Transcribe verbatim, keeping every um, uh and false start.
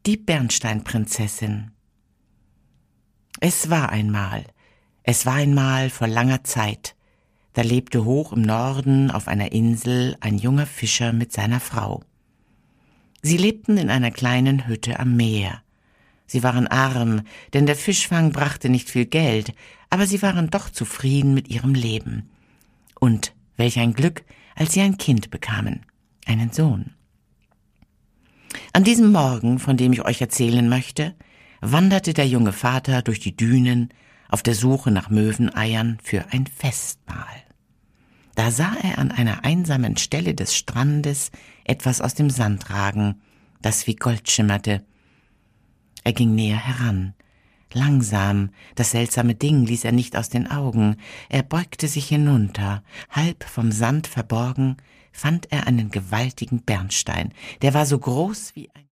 Die Bernsteinprinzessin. Es war einmal, es war einmal vor langer Zeit, da lebte hoch im Norden auf einer Insel ein junger Fischer mit seiner Frau. Sie lebten in einer kleinen Hütte am Meer. Sie waren arm, denn der Fischfang brachte nicht viel Geld, aber sie waren doch zufrieden mit ihrem Leben. Und welch ein Glück, als sie ein Kind bekamen, einen Sohn. An diesem Morgen, von dem ich euch erzählen möchte, wanderte der junge Vater durch die Dünen auf der Suche nach Möweneiern für ein Festmahl. Da sah er an einer einsamen Stelle des Strandes etwas aus dem Sand ragen, das wie Gold schimmerte. Er ging näher heran. Langsam, das seltsame Ding ließ er nicht aus den Augen. Er beugte sich hinunter. Halb vom Sand verborgen, fand er einen gewaltigen Bernstein. Der war so groß wie ein